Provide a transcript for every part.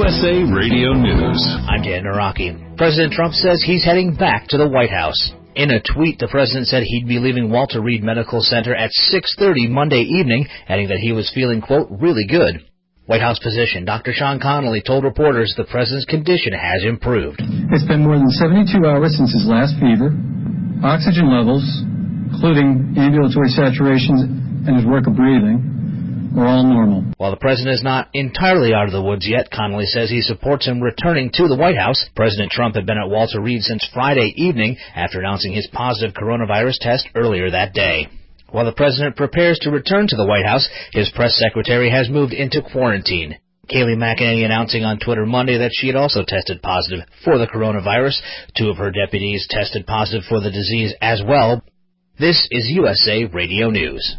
USA Radio News. I'm Dan Naraki. President Trump says he's heading back to the White House. In a tweet, the president said he'd be leaving Walter Reed Medical Center at 6:30 Monday evening, adding that he was feeling, quote, really good. White House physician Dr. Sean Connolly told reporters the president's condition has improved. It's been more than 72 hours since his last fever. Oxygen levels, including ambulatory saturations and his work of breathing, are all normal. While the president is not entirely out of the woods yet, Connolly says he supports him returning to the White House. President Trump had been at Walter Reed since Friday evening after announcing his positive coronavirus test earlier that day. While the president prepares to return to the White House, his press secretary has moved into quarantine. Kayleigh McEnany announcing on Twitter Monday that she had also tested positive for the coronavirus. 2 of her deputies tested positive for the disease as well. This is USA Radio News.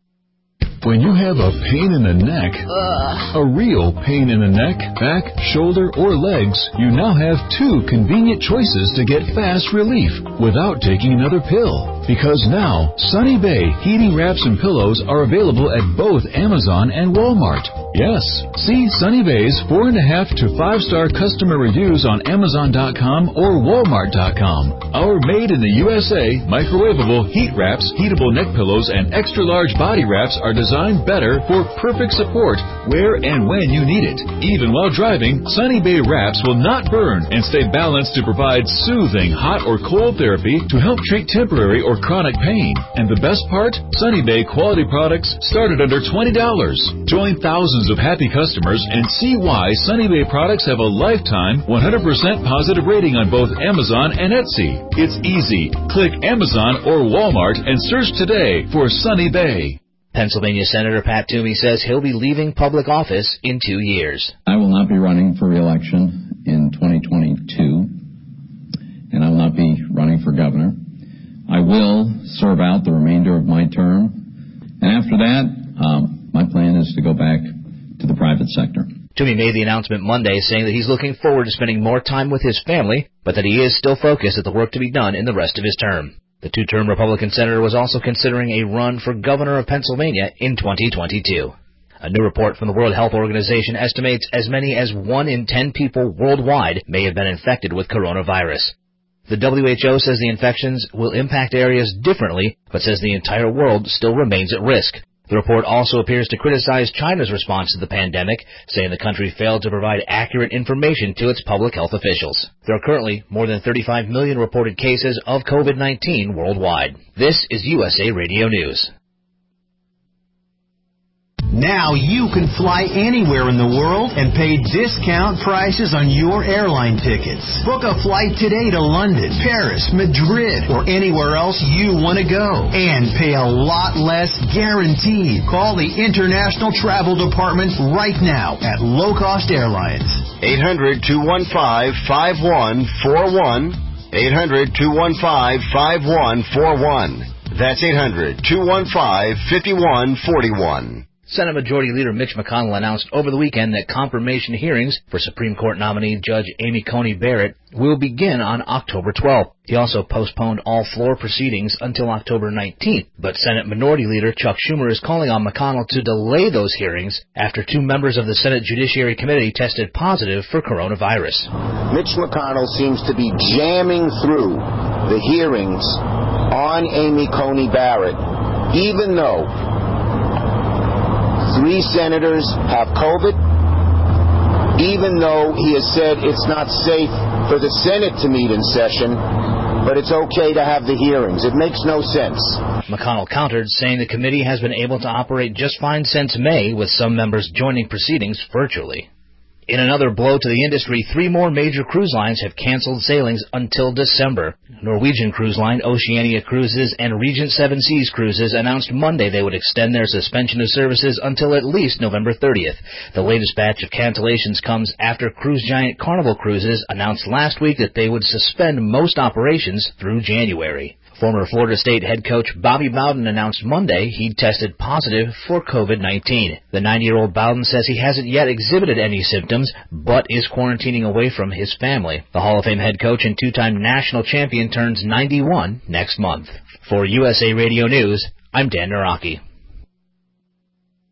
When you have a pain in the neck, a real pain in the neck, back, shoulder, or legs, you now have 2 convenient choices to get fast relief without taking another pill. Because now, Sunny Bay heating wraps and pillows are available at both Amazon and Walmart. Yes, see Sunny Bay's 4.5 to 5-star customer reviews on Amazon.com or Walmart.com. Our made in the USA microwavable heat wraps, heatable neck pillows, and extra large body wraps are designed better for perfect support where and when you need it. Even while driving, Sunny Bay wraps will not burn and stay balanced to provide soothing hot or cold therapy to help treat temporary or chronic pain. And the best part? Sunny Bay quality products start at under $20. Join thousands of happy customers and see why Sunny Bay products have a lifetime 100% positive rating on both Amazon and Etsy. It's easy. Click Amazon or Walmart and search today for Sunny Bay. Pennsylvania Senator Pat Toomey says he'll be leaving public office in 2 years. I will not be running for re-election in 2022, and I will not be running for governor. I will serve out the remainder of my term, and after that, my plan is to go back to the private sector. Toomey made the announcement Monday, saying that he's looking forward to spending more time with his family, but that he is still focused at the work to be done in the rest of his term. The 2-term Republican senator was also considering a run for governor of Pennsylvania in 2022. A new report from the World Health Organization estimates as many as 1 in 10 people worldwide may have been infected with coronavirus. The WHO says the infections will impact areas differently, but says the entire world still remains at risk. The report also appears to criticize China's response to the pandemic, saying the country failed to provide accurate information to its public health officials. There are currently more than 35 million reported cases of COVID-19 worldwide. This is USA Radio News. Now you can fly anywhere in the world and pay discount prices on your airline tickets. Book a flight today to London, Paris, Madrid, or anywhere else you want to go. And pay a lot less guaranteed. Call the International Travel Department right now at Low Cost Airlines. 800-215-5141. 800-215-5141. That's 800-215-5141. Senate Majority Leader Mitch McConnell announced over the weekend that confirmation hearings for Supreme Court nominee Judge Amy Coney Barrett will begin on October 12th. He also postponed all floor proceedings until October 19th, but Senate Minority Leader Chuck Schumer is calling on McConnell to delay those hearings after 2 members of the Senate Judiciary Committee tested positive for coronavirus. Mitch McConnell seems to be jamming through the hearings on Amy Coney Barrett, even though 3 senators have COVID, even though he has said it's not safe for the Senate to meet in session, but it's okay to have the hearings. It makes no sense. McConnell countered, saying the committee has been able to operate just fine since May, with some members joining proceedings virtually. In another blow to the industry, 3 more major cruise lines have canceled sailings until December. Norwegian Cruise Line, Oceania Cruises, and Regent Seven Seas Cruises announced Monday they would extend their suspension of services until at least November 30th. The latest batch of cancellations comes after cruise giant Carnival Cruises announced last week that they would suspend most operations through January. Former Florida State head coach Bobby Bowden announced Monday he'd tested positive for COVID-19. The 90-year-old Bowden says he hasn't yet exhibited any symptoms, but is quarantining away from his family. The Hall of Fame head coach and 2-time national champion turns 91 next month. For USA Radio News, I'm Dan Naraki.